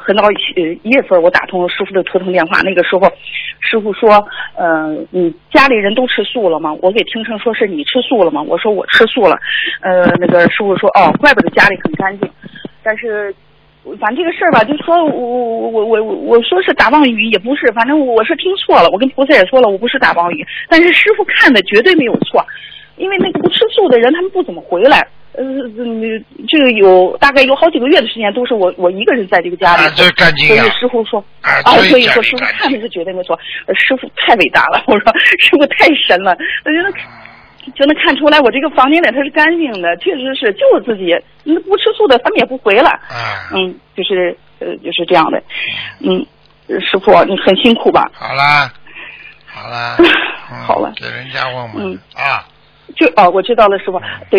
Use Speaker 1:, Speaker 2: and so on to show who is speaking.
Speaker 1: 很早1月份我打通了师傅的图腾电话，那个时候师傅说你家里人都吃素了吗？我给听成说是你吃素了吗？我说我吃素了。那个师傅说哦，怪不得家里很干净。但是反正这个事儿吧，就说我说是打妄语也不是，反正我是听错了，我跟菩萨也说了我不是打妄语，但是师傅看的绝对没有错，因为那个不吃素的人他们不怎么回来。这个大概有好几个月的时间都是我一个人在这个家里，
Speaker 2: 这干净
Speaker 1: 所以师傅说所以说师傅看的是绝对没错，师傅太伟大了，我说师傅太神了，我觉得就能看出来我这个房间里它是干净的，确实是就我自己，不吃素的他们也不回了，就是这样的，师傅你很辛苦吧？
Speaker 2: 好啦，
Speaker 1: 好了，
Speaker 2: 给人家问问我知道了师傅。对